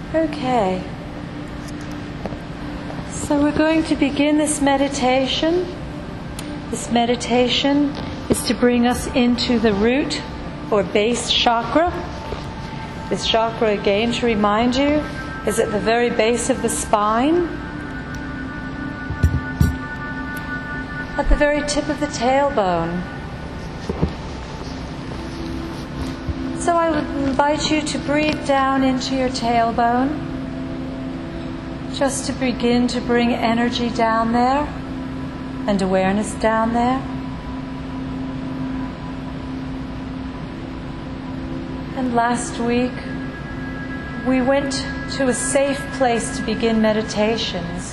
Okay. So we're going to begin this meditation. This meditation is to bring us into the root or base chakra. This chakra, again, to remind you, is at the very base of the spine, at the very tip of the tailbone. So I would invite you to breathe down into your tailbone, just to begin to bring energy down there and awareness down there. And last week, we went to a safe place to begin meditations.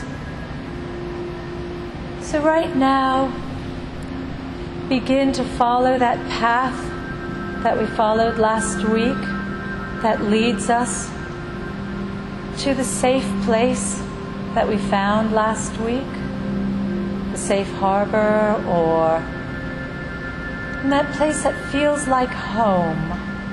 So right now, begin to follow that path that we followed last week that leads us to the safe place that we found last week, the safe harbor, or in that place that feels like home.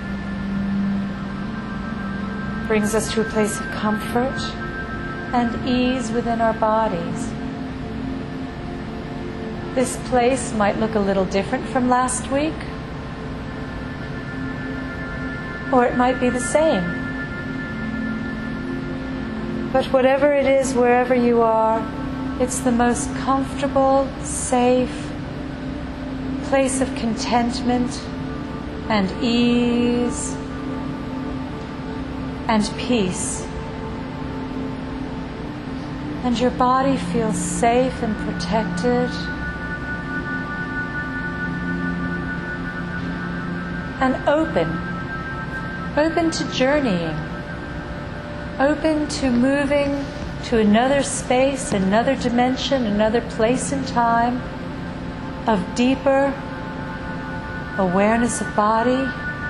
Brings us to a place of comfort and ease within our bodies. This place might look a little different from last week, or it might be the same. But whatever it is, wherever you are, it's the most comfortable, safe place of contentment and ease and peace. And your body feels safe and protected and open to journeying, open to moving to another space, another dimension, another place and time of deeper awareness of body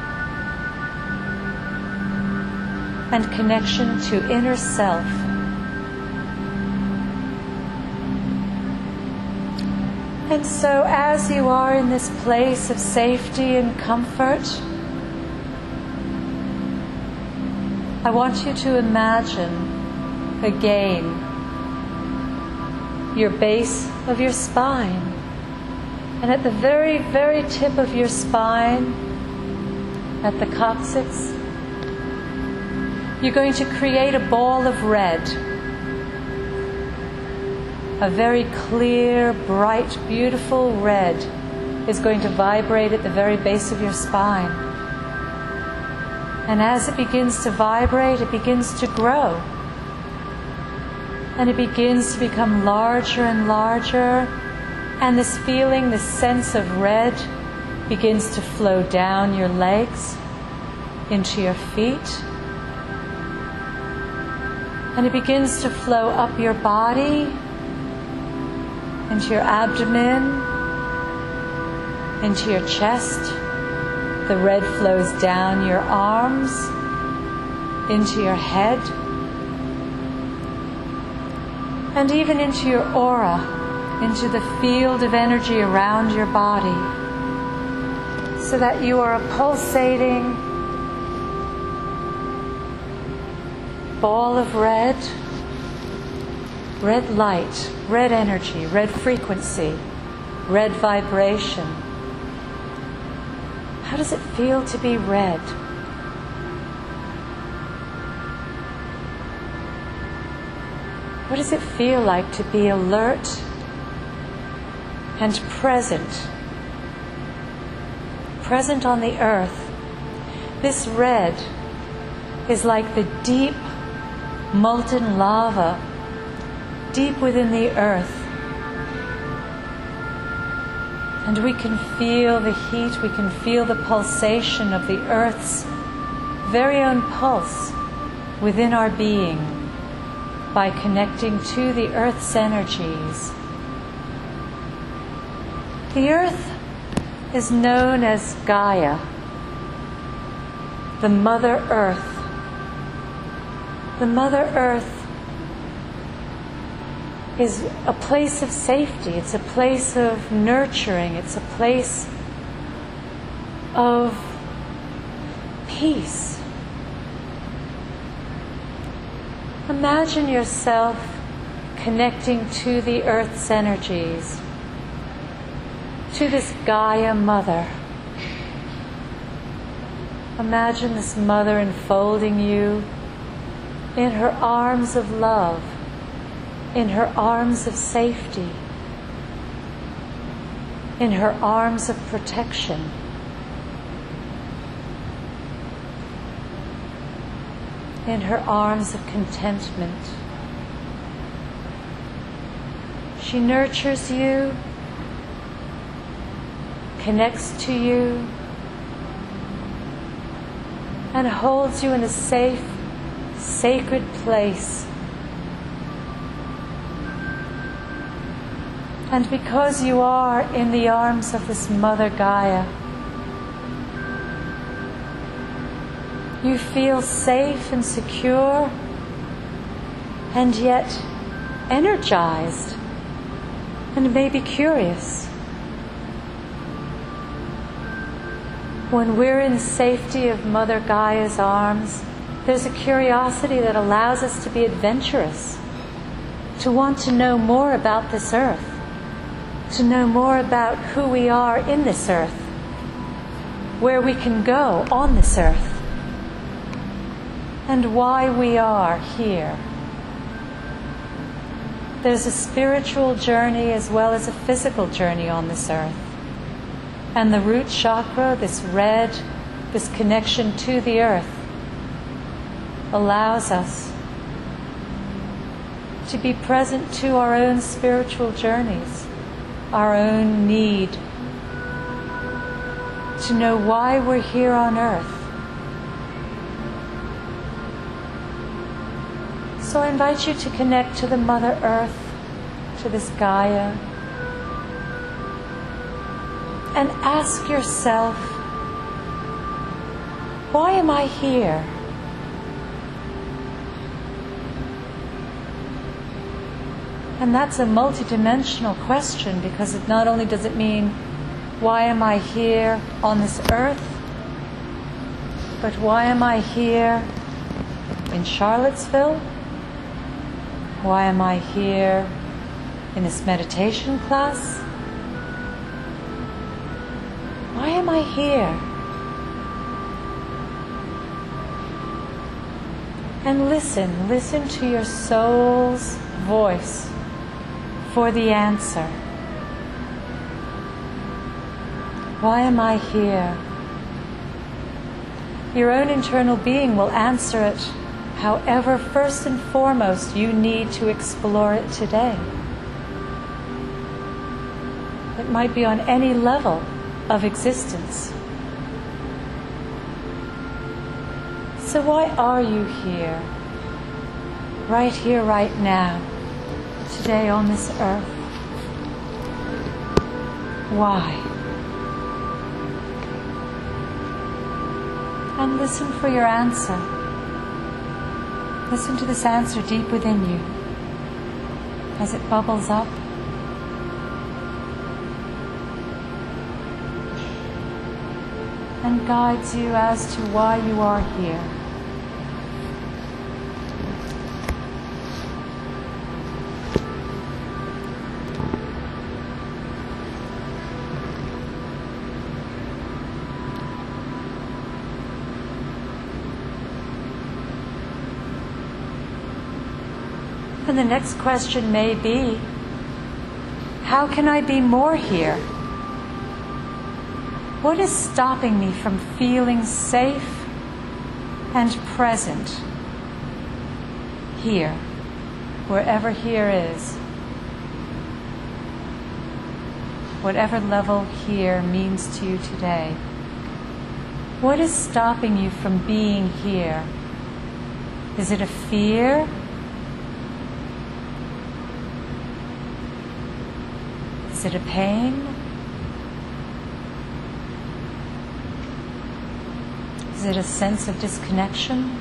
and connection to inner self. And so as you are in this place of safety and comfort, I want you to imagine again your base of your spine. And at the very, very tip of your spine, at the coccyx, you're going to create a ball of red. A very clear, bright, beautiful red is going to vibrate at the very base of your spine. And as it begins to vibrate, it begins to grow. And it begins to become larger and larger. And this feeling, this sense of red begins to flow down your legs, into your feet. And it begins to flow up your body, into your abdomen, into your chest. The red flows down your arms, into your head, and even into your aura, into the field of energy around your body, so that you are a pulsating ball of red light, red energy, red frequency, red vibration. How does it feel to be red? What does it feel like to be alert and present? Present on the earth. This red is like the deep molten lava deep within the earth. And we can feel the heat, we can feel the pulsation of the earth's very own pulse within our being by connecting to the earth's energies. The earth is known as Gaia, the Mother Earth. The Mother Earth is a place of safety, it's a place of nurturing, it's a place of peace. Imagine yourself connecting to the earth's energies, to this Gaia Mother. Imagine this Mother enfolding you in her arms of love, in her arms of safety, in her arms of protection. In her arms of contentment. She nurtures you, connects to you, and holds you in a safe, sacred place. And because you are in the arms of this Mother Gaia, you feel safe and secure, and yet energized, and maybe curious. When we're in safety of Mother Gaia's arms, there's a curiosity that allows us to be adventurous, to want to know more about this earth, to know more about who we are in this earth, where we can go on this earth, and why we are here. There's a spiritual journey as well as a physical journey on this earth. And the root chakra, this red, this connection to the earth, allows us to be present to our own spiritual journeys, our own need to know why we're here on earth. So I invite you to connect to the Mother Earth, to this Gaia, and ask yourself, why am I here? And that's a multidimensional question, because it not only does it mean, why am I here on this earth, but why am I here in Charlottesville? Why am I here in this meditation class? Why am I here? And listen to your soul's voice for the answer. Why am I here? Your own internal being will answer it. However, first and foremost, you need to explore it today. It might be on any level of existence. So why are you here? Right here, right now, today on this earth? Why? And listen for your answer. Listen to this answer deep within you as it bubbles up. And guides you as to why you are here. And the next question may be, how can I be more here? What is stopping me from feeling safe and present here, wherever here is? Whatever level here means to you today. What is stopping you from being here? Is it a fear? Is it a pain? Is it a sense of disconnection?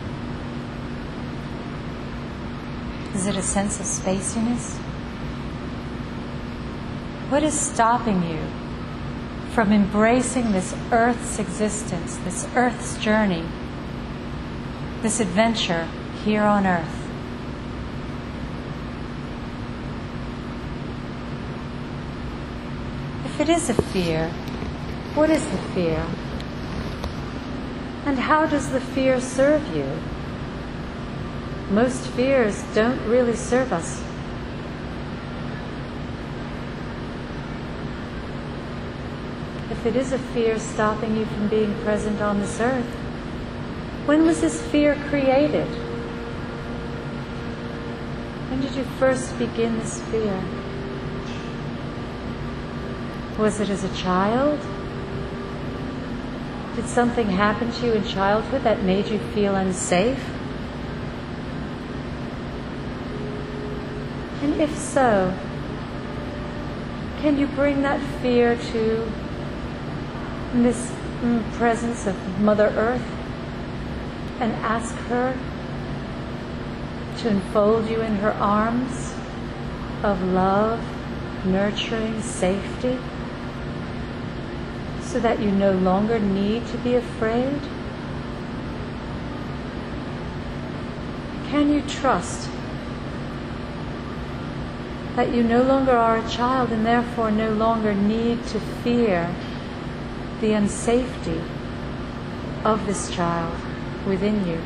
Is it a sense of spaciness? What is stopping you from embracing this Earth's existence, this Earth's journey, this adventure here on Earth? If it is a fear, what is the fear? And how does the fear serve you? Most fears don't really serve us. If it is a fear stopping you from being present on this earth, when was this fear created? When did you first begin this fear? Was it as a child? Did something happen to you in childhood that made you feel unsafe? And if so, can you bring that fear to this presence of Mother Earth and ask her to enfold you in her arms of love, nurturing, safety, so that you no longer need to be afraid? Can you trust that you no longer are a child and therefore no longer need to fear the unsafety of this child within you?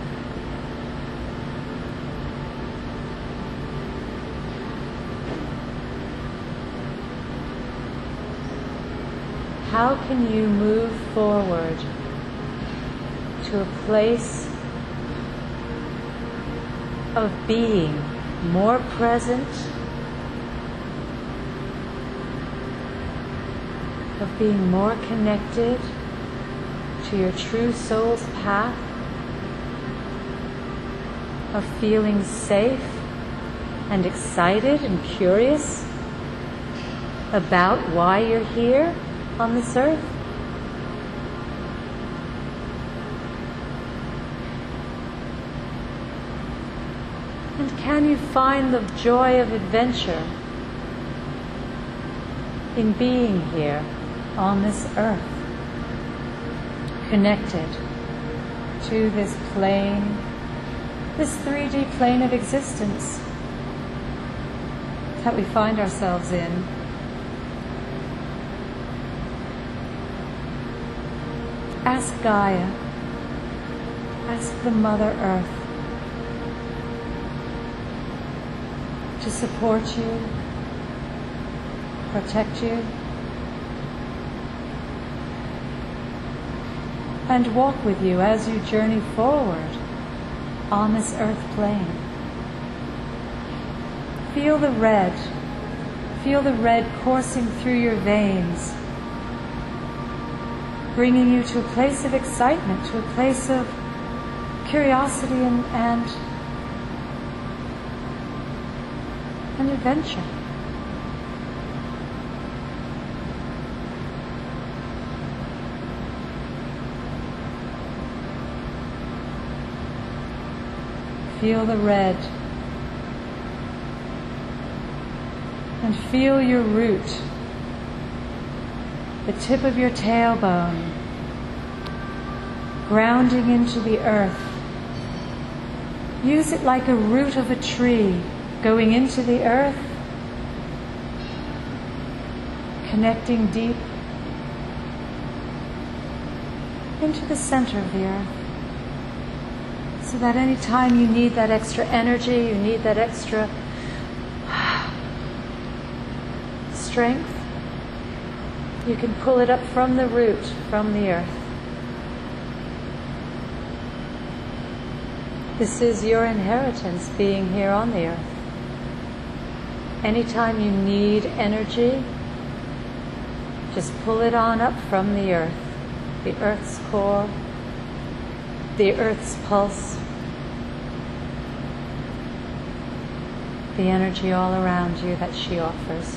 How can you move forward to a place of being more present, of being more connected to your true soul's path, of feeling safe and excited and curious about why you're here on this earth? And can you find the joy of adventure in being here on this earth, connected to this plane, this 3D plane of existence that we find ourselves in? Ask Gaia, ask the Mother Earth to support you, protect you, and walk with you as you journey forward on this earth plane. Feel the red coursing through your veins, bringing you to a place of excitement, to a place of curiosity and adventure. Feel the red, and feel your root, the tip of your tailbone, grounding into the earth. Use it like a root of a tree going into the earth, connecting deep into the center of the earth, so that any time you need that extra energy, you need that extra strength, you can pull it up from the root, from the earth. This is your inheritance, being here on the earth. Anytime you need energy, just pull it on up from the earth's core, the earth's pulse, the energy all around you that she offers.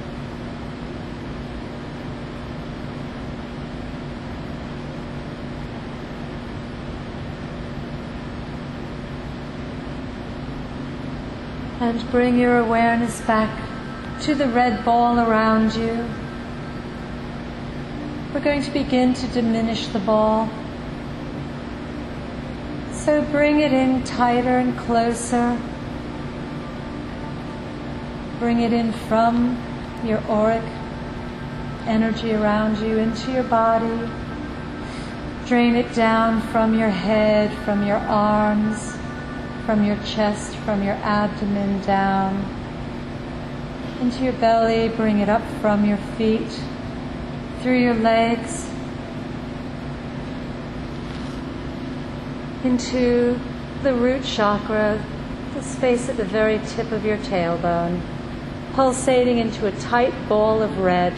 And bring your awareness back to the red ball around you. We're going to begin to diminish the ball. So bring it in tighter and closer. Bring it in from your auric energy around you into your body. Drain it down from your head, from your arms, from your chest, from your abdomen down into your belly. Bring it up from your feet, through your legs, into the root chakra, the space at the very tip of your tailbone, pulsating into a tight ball of red.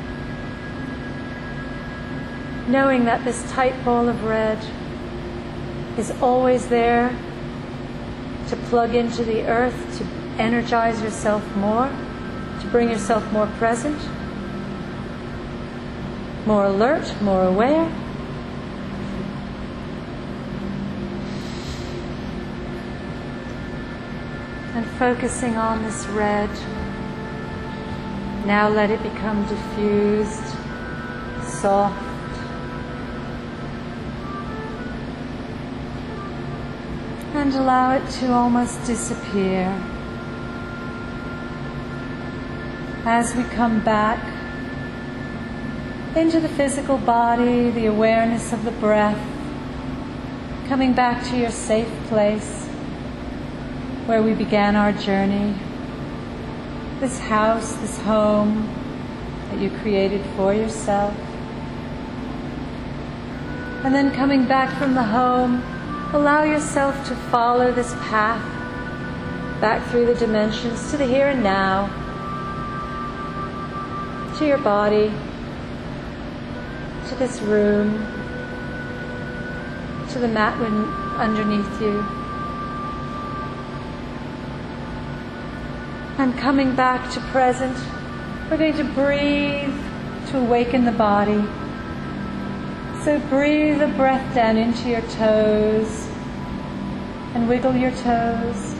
Knowing that this tight ball of red is always there to plug into the earth, to energize yourself more, to bring yourself more present, more alert, more aware. And focusing on this red, now let it become diffused, soft, and allow it to almost disappear. As we come back into the physical body, the awareness of the breath, coming back to your safe place where we began our journey, this house, this home that you created for yourself. And then coming back from the home, allow yourself to follow this path back through the dimensions to the here and now, to your body, to this room, to the mat underneath you. And coming back to present, we're going to breathe to awaken the body. So breathe the breath down into your toes and wiggle your toes.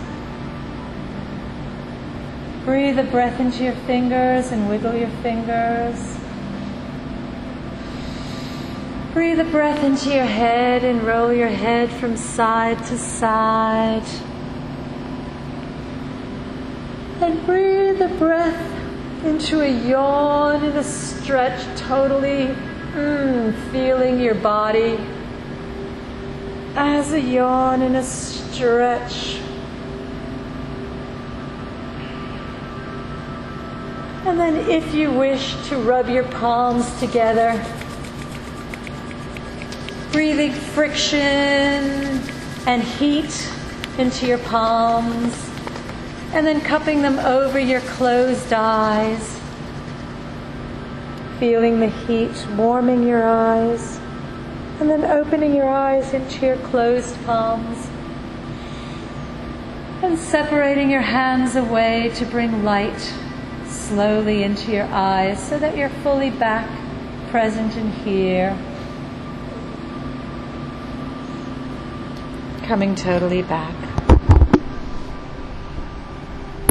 Breathe the breath into your fingers and wiggle your fingers. Breathe the breath into your head and roll your head from side to side. And breathe the breath into a yawn and a stretch, totally feeling your body as a yawn and a stretch. And then if you wish to rub your palms together, breathing friction and heat into your palms, and then cupping them over your closed eyes, feeling the heat warming your eyes, and then opening your eyes into your closed palms, and separating your hands away to bring light slowly into your eyes so that you're fully back, present and here, coming totally back.